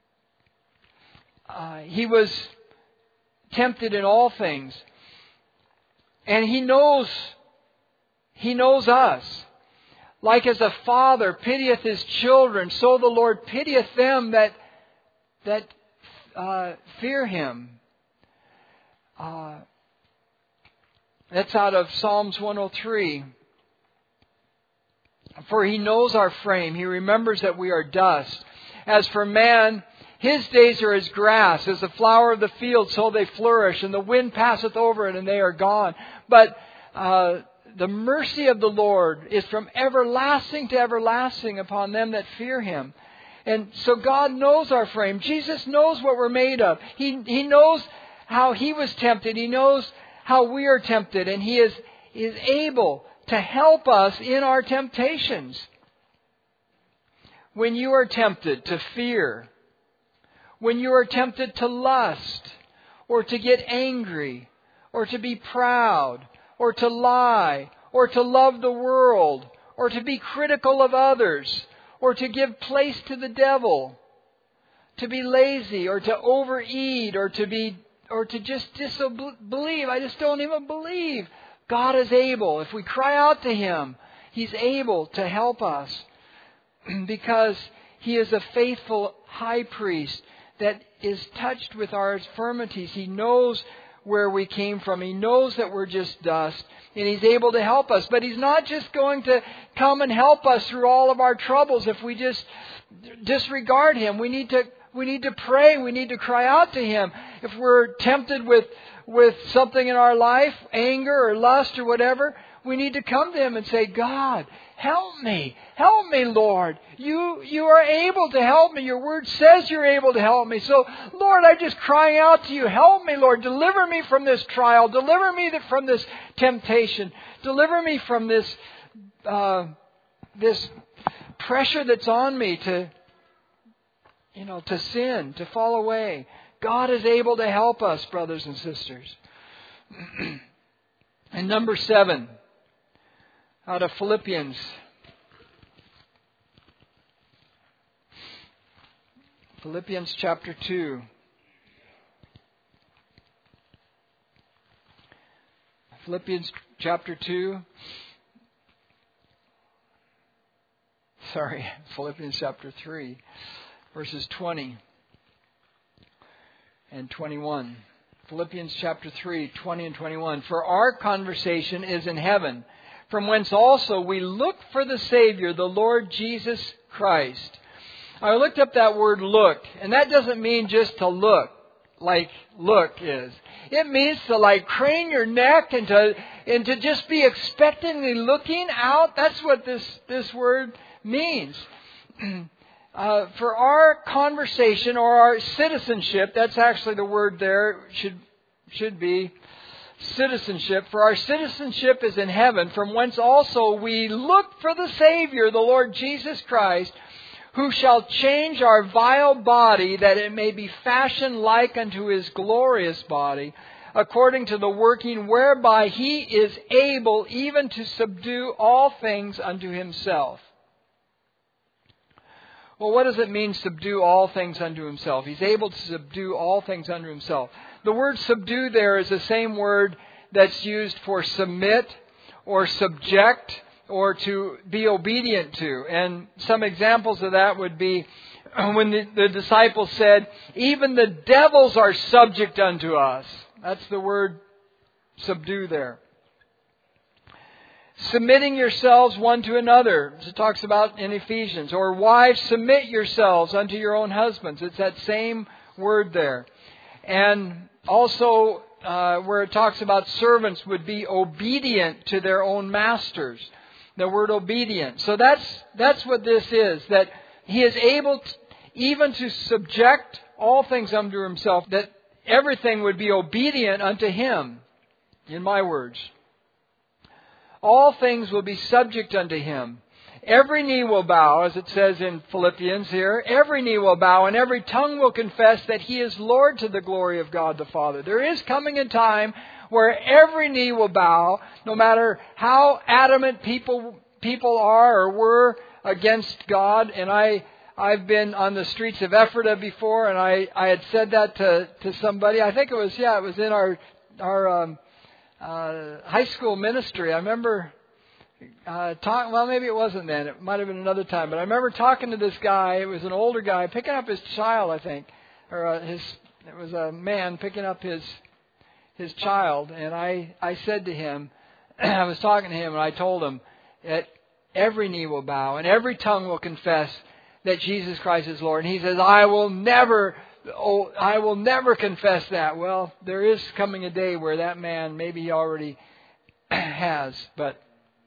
Uh, he was tempted in all things. And He knows, He knows us. Like as a father pitieth his children, so the Lord pitieth them that, that uh, fear Him. Uh, that's out of Psalms one oh three. For He knows our frame. He remembers that we are dust. As for man, his days are as grass, as the flower of the field, so they flourish, and the wind passeth over it, and they are gone. But uh, the mercy of the Lord is from everlasting to everlasting upon them that fear Him. And so God knows our frame. Jesus knows what we're made of. He, he knows how He was tempted. He knows how we are tempted. And He is, is able to help us in our temptations. When you are tempted to fear, when you are tempted to lust, or to get angry, or to be proud, or to lie, or to love the world, or to be critical of others, or to give place to the devil, to be lazy, or to overeat, or to be, or to just disbelieve. I just don't even believe. God is able. If we cry out to Him, He's able to help us, because He is a faithful high priest that is touched with our infirmities. He knows where we came from. He knows that we're just dust, and He's able to help us. But He's not just going to come and help us through all of our troubles if we just disregard Him. We need to we need to pray. We need to cry out to Him. If we're tempted with with something in our life, anger or lust or whatever, we need to come to Him and say, God, help me. Help me, Lord. You, you are able to help me. Your Word says You're able to help me. So, Lord, I'm just crying out to You. Help me, Lord. Deliver me from this trial. Deliver me from this temptation. Deliver me from this, uh, this pressure that's on me to, you know, to sin, to fall away. God is able to help us, brothers and sisters. And number seven, out of Philippians. Philippians chapter two. Philippians chapter two. Sorry, Philippians chapter three, verses twenty and twenty-one. Philippians chapter three, twenty and twenty-one. For our conversation is in heaven, from whence also we look for the Savior, the Lord Jesus Christ. I looked up that word look, and that doesn't mean just to look, like look is. It means to like crane your neck and to and to just be expectantly looking out. That's what this, this word means. Uh, for our conversation or our citizenship, that's actually the word there, should should be citizenship. For our citizenship is in heaven, from whence also we look for the Savior, the Lord Jesus Christ, who shall change our vile body, that it may be fashioned like unto His glorious body, according to the working whereby He is able even to subdue all things unto Himself. Well, what does it mean, subdue all things unto Himself? He's able to subdue all things unto Himself. The word subdue there is the same word that's used for submit or subject or to be obedient to. And some examples of that would be when the, the disciples said, even the devils are subject unto us. That's the word subdue there. Submitting yourselves one to another, as it talks about in Ephesians. Or wives, submit yourselves unto your own husbands. It's that same word there. And also uh, where it talks about servants would be obedient to their own masters. The word obedient. So that's that's what this is. That He is able to, even to subject all things unto Himself. That everything would be obedient unto Him. In my words. All things will be subject unto Him. Every knee will bow, as it says in Philippians here. Every knee will bow and every tongue will confess that He is Lord to the glory of God the Father. There is coming a time where every knee will bow, no matter how adamant people people are or were against God. And I, I've been on the streets of Ephrata before, and I, I had said that to, to somebody. I think it was, yeah, it was in our... our um, Uh, high school ministry. I remember uh, talking, well, maybe it wasn't then. It might have been another time. But I remember talking to this guy. It was an older guy picking up his child, I think. Or uh, his, it was a man picking up his his child. And I, I said to him, I was talking to him and I told him that every knee will bow and every tongue will confess that Jesus Christ is Lord. And he says, I will never... Oh, I will never confess that. Well, there is coming a day where that man, maybe he already has, but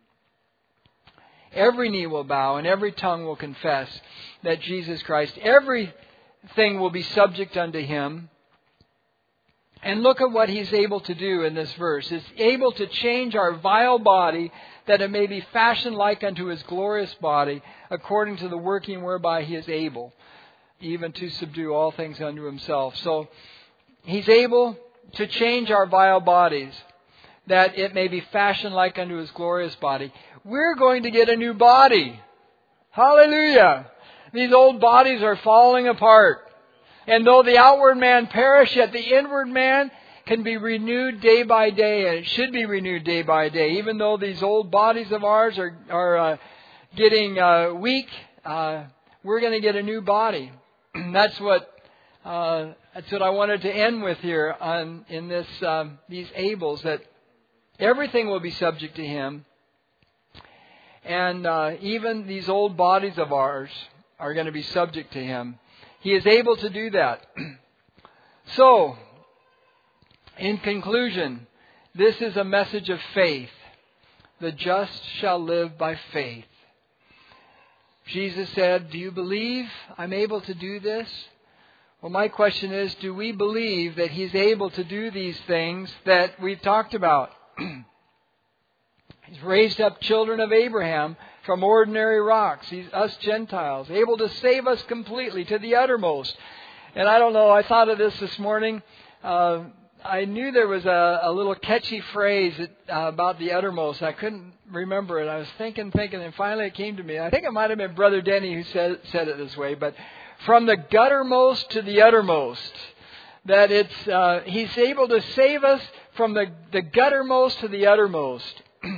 every knee will bow and every tongue will confess that Jesus Christ, everything will be subject unto Him. And look at what He's able to do in this verse. He's able to change our vile body that it may be fashioned like unto His glorious body, according to the working whereby He is able even to subdue all things unto Himself. So He's able to change our vile bodies that it may be fashioned like unto His glorious body. We're going to get a new body. Hallelujah! These old bodies are falling apart. And though the outward man perish, yet the inward man can be renewed day by day. And it should be renewed day by day. Even though these old bodies of ours are, are uh, getting uh, weak, uh, we're going to get a new body. That's what uh, that's what I wanted to end with here on in this um, these Abels, that everything will be subject to Him, and uh, even these old bodies of ours are going to be subject to Him. He is able to do that. So, in conclusion, this is a message of faith. The just shall live by faith. Jesus said, do you believe I'm able to do this? Well, my question is, do we believe that He's able to do these things that we've talked about? He's raised up children of Abraham from ordinary rocks. He's us Gentiles, able to save us completely to the uttermost. And I don't know, I thought of this this morning. Uh, I knew there was a, a little catchy phrase that, uh, about the uttermost. I couldn't remember it. I was thinking, thinking, and finally it came to me. I think it might have been Brother Denny who said, said it this way. But from the guttermost to the uttermost, that it's uh, He's able to save us from the, the guttermost to the uttermost.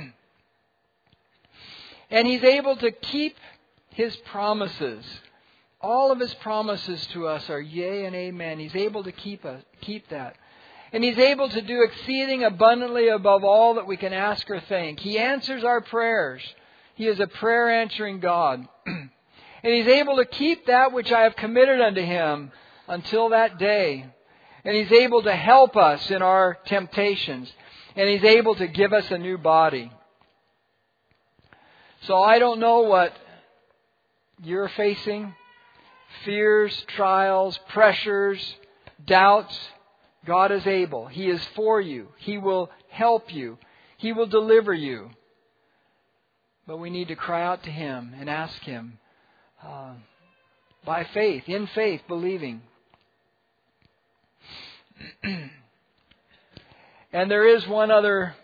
And He's able to keep His promises. All of His promises to us are yea and amen. He's able to keep us, keep that. And He's able to do exceeding abundantly above all that we can ask or think. He answers our prayers. He is a prayer answering God. And He's able to keep that which I have committed unto Him until that day. And He's able to help us in our temptations. And He's able to give us a new body. So I don't know what you're facing. Fears, trials, pressures, doubts. God is able. He is for you. He will help you. He will deliver you. But we need to cry out to Him and ask Him uh, by faith, in faith, believing. And there is one other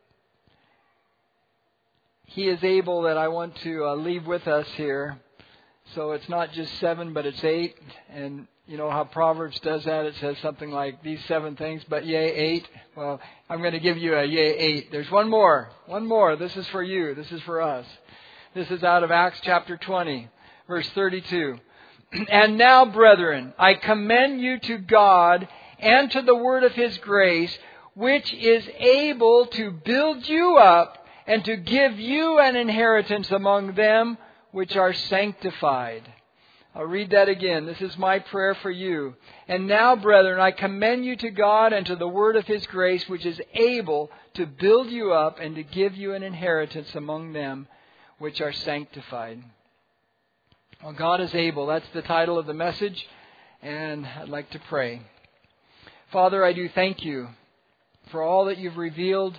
He is able that I want to uh, leave with us here. So it's not just seven, but it's eight. And you know how Proverbs does that? It says something like these seven things, but yea, eight. Well, I'm going to give you a yea, eight. There's one more. One more. This is for you. This is for us. This is out of Acts chapter twenty, verse thirty-two. And now, brethren, I commend you to God and to the word of His grace, which is able to build you up and to give you an inheritance among them which are sanctified. I'll read that again. This is my prayer for you. And now, brethren, I commend you to God and to the word of His grace, which is able to build you up and to give you an inheritance among them which are sanctified. Well, God is able. That's the title of the message. And I'd like to pray. Father, I do thank you for all that you've revealed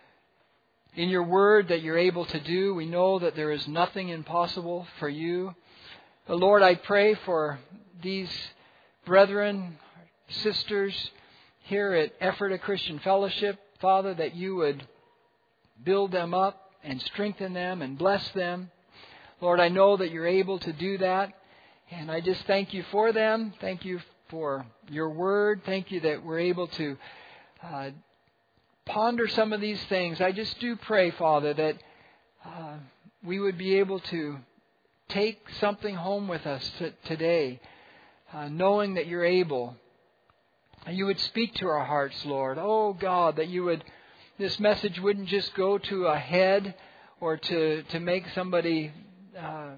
in your word that you're able to do. We know that there is nothing impossible for you. Lord, I pray for these brethren, sisters here at Ephrata Christian Fellowship, Father, that you would build them up and strengthen them and bless them. Lord, I know that you're able to do that, and I just thank you for them. Thank you for your word. Thank you that we're able to uh, ponder some of these things. I just do pray, Father, that uh, we would be able to take something home with us t- today, uh, knowing that you're able. You would speak to our hearts, Lord. Oh, God, that you would, this message wouldn't just go to a head or to, to make somebody uh,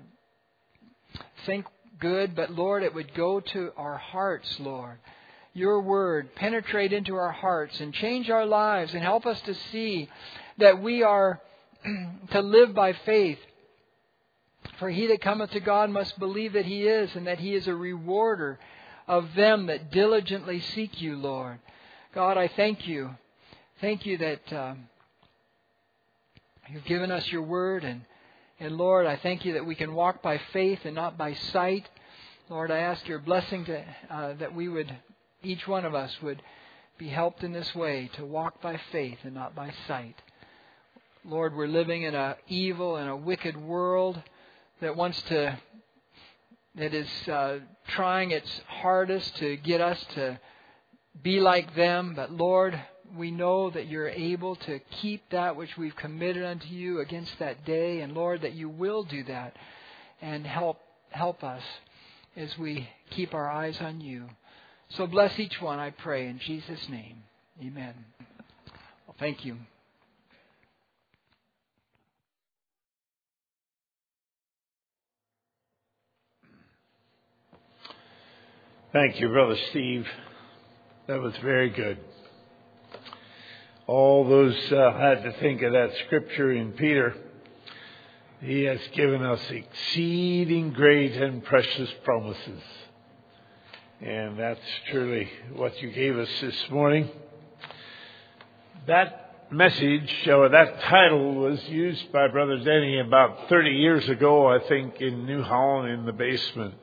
think good, but, Lord, it would go to our hearts, Lord. Your word penetrate into our hearts and change our lives and help us to see that we are to live by faith. For he that cometh to God must believe that He is, and that He is a rewarder of them that diligently seek you, Lord. God, I thank you. Thank you that uh, you've given us your word. And, and Lord, I thank you that we can walk by faith and not by sight. Lord, I ask your blessing to, uh, that we would, each one of us would be helped in this way to walk by faith and not by sight. Lord, we're living in an evil and a wicked world that wants to, that is uh, trying its hardest to get us to be like them. But Lord, we know that you're able to keep that which we've committed unto you against that day. And Lord, that you will do that and help help us as we keep our eyes on you. So bless each one, I pray, in Jesus' name. Amen. Well, thank you. Thank you, Brother Steve. That was very good. All those uh, had to think of that scripture in Peter. He has given us exceeding great and precious promises. And that's truly what you gave us this morning. That message, or that title, was used by Brother Denny about thirty years ago, I think, in New Holland in the basement.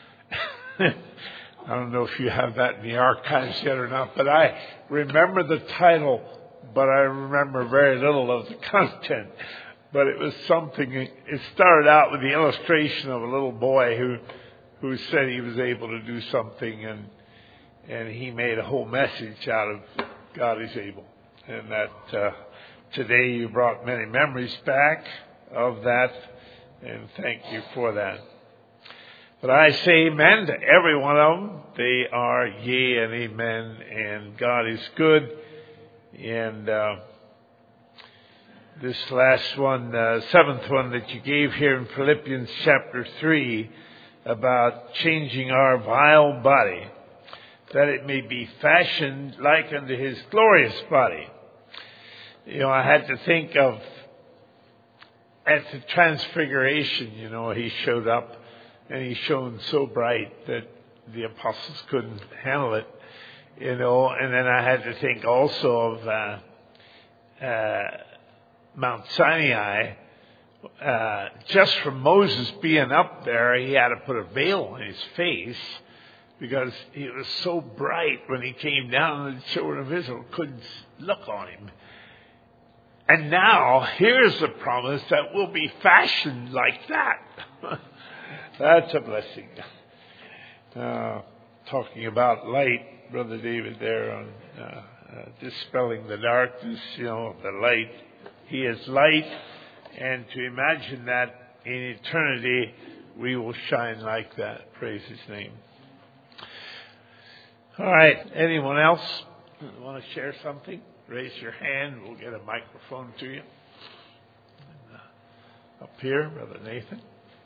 I don't know if you have that in the archives yet or not, but I remember the title, but I remember very little of the content. But it was something, it started out with the illustration of a little boy who who said he was able to do something, and and he made a whole message out of God is able. And that uh, today you brought many memories back of that, and thank you for that. But I say amen to every one of them. They are yea and amen, and God is good. And uh, this last one, uh, seventh one that you gave here in Philippians chapter three, about changing our vile body, that it may be fashioned like unto His glorious body. You know, I had to think of at the transfiguration, you know, He showed up and He shone so bright that the apostles couldn't handle it, you know. And then I had to think also of uh, uh, Mount Sinai. Uh, just from Moses being up there, he had to put a veil on his face because he was so bright when he came down, and the children of Israel couldn't look on him. And now, here's the promise that we'll be fashioned like that. That's a blessing. Uh, talking about light, Brother David there on uh, uh, dispelling the darkness, you know, the light. He is light, and to imagine that in eternity we will shine like that. Praise His name. All right. Anyone else want to share something? raise your hand. We'll get a microphone to you. And, uh, up here, Brother Nathan.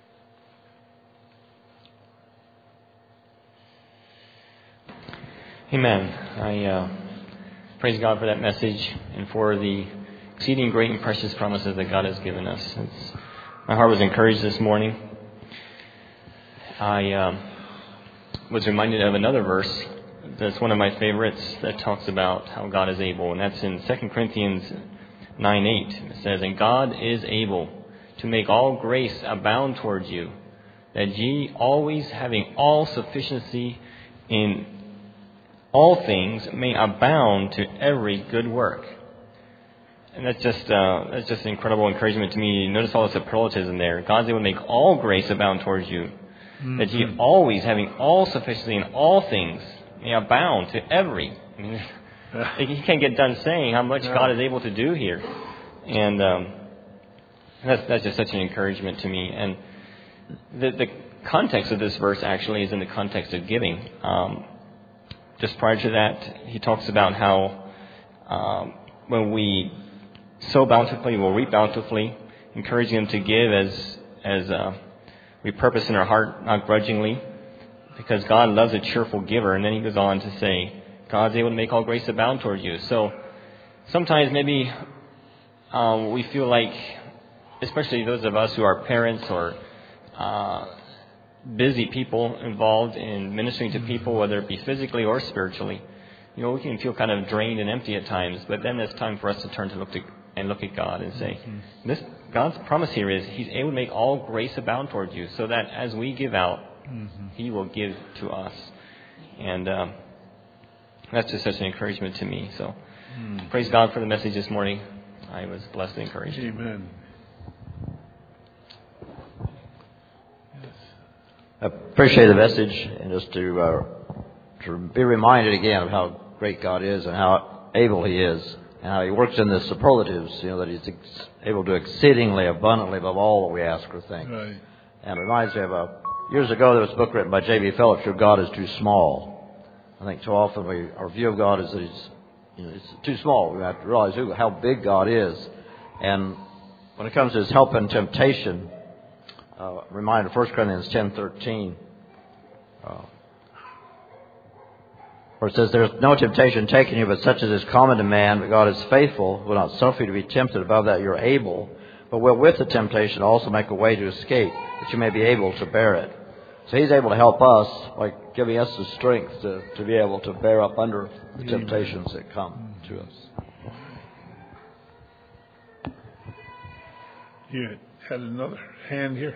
Amen. I uh, praise God for that message and for the exceeding great and precious promises that God has given us. It's, my heart was encouraged this morning. I um, was reminded of another verse that's one of my favorites that talks about how God is able, and that's in Second Corinthians nine eight. It says, "And God is able to make all grace abound towards you, that ye always having all sufficiency in all things may abound to every good work." And that's just uh, that's just incredible encouragement to me. Notice all the superlatives in there. God's able to make all grace abound towards you, mm-hmm. that ye always having all sufficiency in all things may abound to every. I mean, you can't get done saying how much God is able to do here, and um, that's that's just such an encouragement to me. And the the context of this verse actually is in the context of giving. Um, Just prior to that, he talks about how um, when we sow bountifully, we'll reap bountifully, encouraging them to give as as uh, we purpose in our heart, not grudgingly, because God loves a cheerful giver. And then he goes on to say, God's able to make all grace abound toward you. So sometimes maybe um, we feel like, especially those of us who are parents or uh busy people involved in ministering to people, whether it be physically or spiritually, you know, we can feel kind of drained and empty at times. But then it's time for us to turn to look to and look at God and say, mm-hmm. "This God's promise here is He's able to make all grace abound towards you, so that as we give out, mm-hmm. He will give to us." And um, that's just such an encouragement to me. So, mm. praise God for the message this morning. I was blessed and encouraged. Amen. I appreciate the message, and just to uh, to be reminded again of how great God is and how able He is, and how He works in the superlatives. You know, that He's ex- able to do exceedingly abundantly above all that we ask or think. Right. And it reminds me of a years ago there was a book written by J B Phillips, "Your God is Too Small." I think too often we our view of God is that He's you know it's too small. We have to realize who, how big God is, and when it comes to His help in temptation. Uh, reminder, First Corinthians ten thirteen, uh, where it says, "There is no temptation taken you but such as is common to man, but God is faithful, will not suffer you to be tempted above that you are able, but will with the temptation also make a way to escape, that you may be able to bear it." So He's able to help us by giving us the strength to, to be able to bear up under the temptations that come to us. You had another hand here.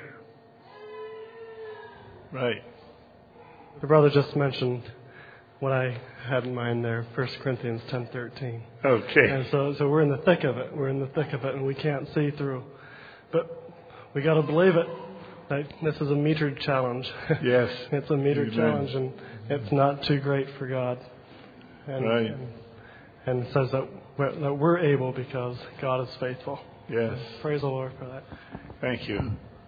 Right. The brother just mentioned what I had in mind there, First Corinthians ten thirteen. Okay. And so, so we're in the thick of it. We're in the thick of it, and we can't see through. But we got to believe it. That this is a metered challenge. Yes. It's a metered Amen. challenge, and it's not too great for God. And, right. And, and it says that we're, that we're able because God is faithful. Yes. And praise the Lord for that. Thank you.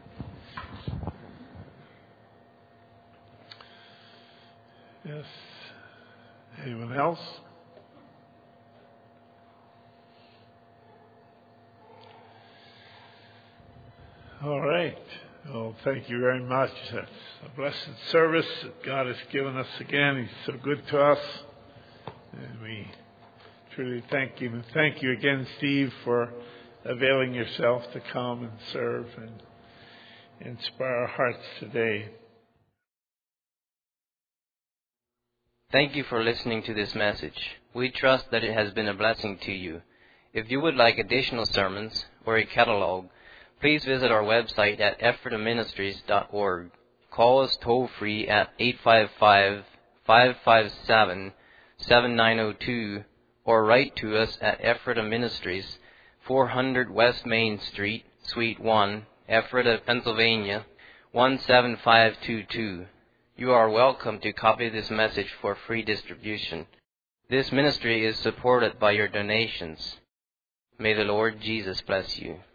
Yes. Anyone else? All right. Well, thank you very much. That's a blessed service that God has given us again. He's so good to us. And we truly thank you. And thank you again, Steve, for availing yourself to come and serve and inspire our hearts today. Thank you for listening to this message. We trust that it has been a blessing to you. If you would like additional sermons or a catalog, please visit our website at ephrata ministries dot org. Call us toll-free at eight five five, five five seven, seven nine zero two or write to us at Ephrata Ministries, four hundred West Main Street, Suite one, Ephrata, Pennsylvania, one seven five two two. You are welcome to copy this message for free distribution. This ministry is supported by your donations. May the Lord Jesus bless you.